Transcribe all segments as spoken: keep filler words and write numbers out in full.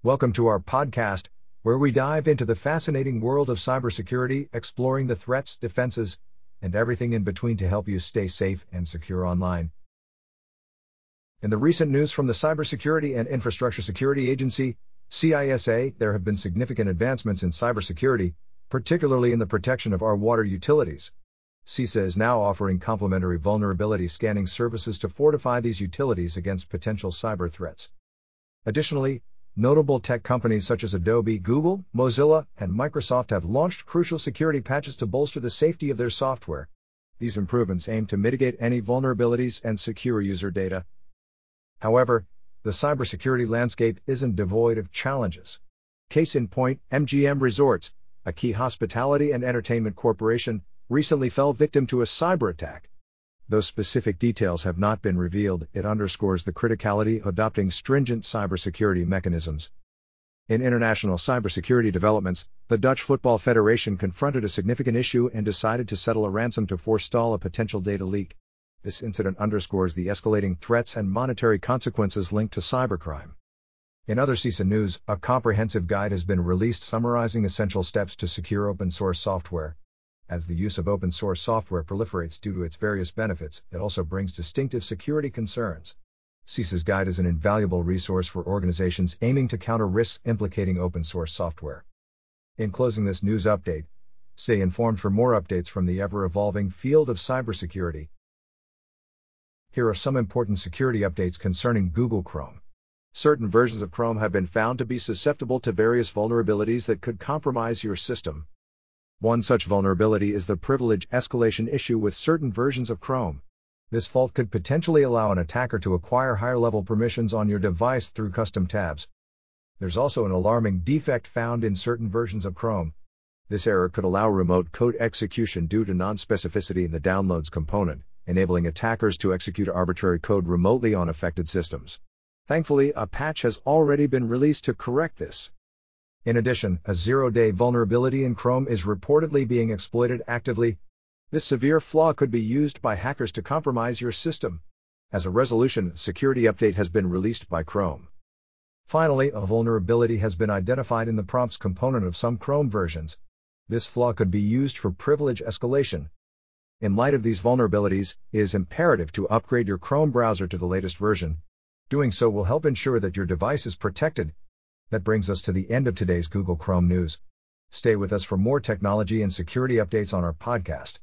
Welcome to our podcast, where we dive into the fascinating world of cybersecurity, exploring the threats, defenses, and everything in between to help you stay safe and secure online. In the recent news from the Cybersecurity and Infrastructure Security Agency, C I S A, there have been significant advancements in cybersecurity, particularly in the protection of our water utilities. C I S A is now offering complimentary vulnerability scanning services to fortify these utilities against potential cyber threats. Additionally, notable tech companies such as Adobe, Google, Mozilla, and Microsoft have launched crucial security patches to bolster the safety of their software. These improvements aim to mitigate any vulnerabilities and secure user data. However, the cybersecurity landscape isn't devoid of challenges. Case in point, M G M Resorts, a key hospitality and entertainment corporation, recently fell victim to a cyber attack. Though specific details have not been revealed, it underscores the criticality of adopting stringent cybersecurity mechanisms. In international cybersecurity developments, the Dutch Football Federation confronted a significant issue and decided to settle a ransom to forestall a potential data leak. This incident underscores the escalating threats and monetary consequences linked to cybercrime. In other C I S A news, a comprehensive guide has been released summarizing essential steps to secure open-source software. As the use of open-source software proliferates due to its various benefits, it also brings distinctive security concerns. C I S A's guide is an invaluable resource for organizations aiming to counter risks implicating open-source software. In closing this news update, stay informed for more updates from the ever-evolving field of cybersecurity. Here are some important security updates concerning Google Chrome. Certain versions of Chrome have been found to be susceptible to various vulnerabilities that could compromise your system. One such vulnerability is the privilege escalation issue with certain versions of Chrome. This fault could potentially allow an attacker to acquire higher-level permissions on your device through custom tabs. There's also an alarming defect found in certain versions of Chrome. This error could allow remote code execution due to non-specificity in the downloads component, enabling attackers to execute arbitrary code remotely on affected systems. Thankfully, a patch has already been released to correct this. In addition, a zero-day vulnerability in Chrome is reportedly being exploited actively. This severe flaw could be used by hackers to compromise your system. As a resolution, a security update has been released by Chrome. Finally, a vulnerability has been identified in the prompts component of some Chrome versions. This flaw could be used for privilege escalation. In light of these vulnerabilities, it is imperative to upgrade your Chrome browser to the latest version. Doing so will help ensure that your device is protected. That brings us to the end of today's Google Chrome news. Stay with us for more technology and security updates on our podcast.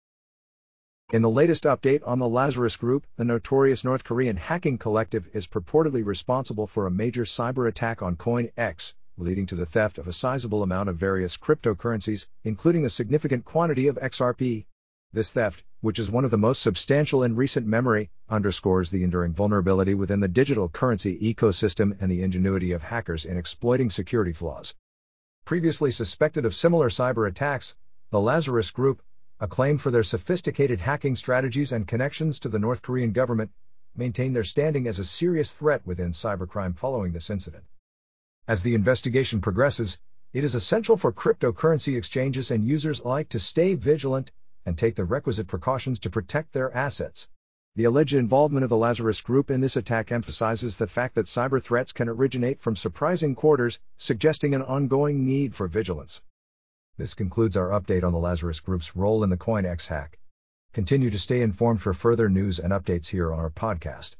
In the latest update on the Lazarus Group, the notorious North Korean hacking collective is purportedly responsible for a major cyber attack on CoinEx, leading to the theft of a sizable amount of various cryptocurrencies, including a significant quantity of X R P. This theft, which is one of the most substantial in recent memory, underscores the enduring vulnerability within the digital currency ecosystem and the ingenuity of hackers in exploiting security flaws. Previously suspected of similar cyber attacks, the Lazarus Group, acclaimed for their sophisticated hacking strategies and connections to the North Korean government, maintain their standing as a serious threat within cybercrime following this incident. As the investigation progresses, it is essential for cryptocurrency exchanges and users alike to stay vigilant and take the requisite precautions to protect their assets. The alleged involvement of the Lazarus Group in this attack emphasizes the fact that cyber threats can originate from surprising quarters, suggesting an ongoing need for vigilance. This concludes our update on the Lazarus Group's role in the CoinEx hack. Continue to stay informed for further news and updates here on our podcast.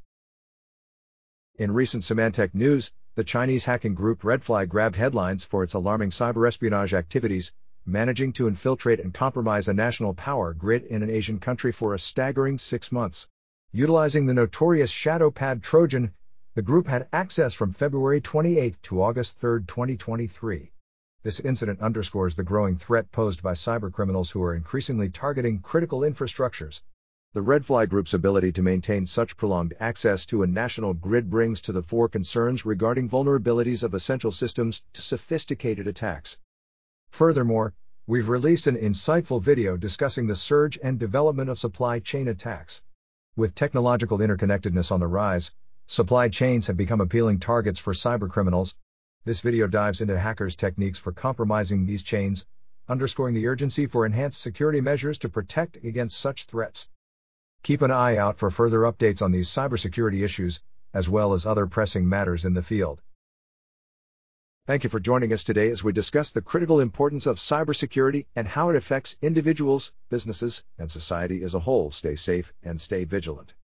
In recent Symantec news, the Chinese hacking group Redfly grabbed headlines for its alarming cyber espionage activities, managing to infiltrate and compromise a national power grid in an Asian country for a staggering six months. Utilizing the notorious ShadowPad Trojan, the group had access from February twenty-eighth to August third, twenty twenty-three. This incident underscores the growing threat posed by cybercriminals who are increasingly targeting critical infrastructures. The Redfly Group's ability to maintain such prolonged access to a national grid brings to the fore concerns regarding vulnerabilities of essential systems to sophisticated attacks. Furthermore, we've released an insightful video discussing the surge and development of supply chain attacks. With technological interconnectedness on the rise, supply chains have become appealing targets for cybercriminals. This video dives into hackers' techniques for compromising these chains, underscoring the urgency for enhanced security measures to protect against such threats. Keep an eye out for further updates on these cybersecurity issues, as well as other pressing matters in the field. Thank you for joining us today as we discuss the critical importance of cybersecurity and how it affects individuals, businesses, and society as a whole. Stay safe and stay vigilant.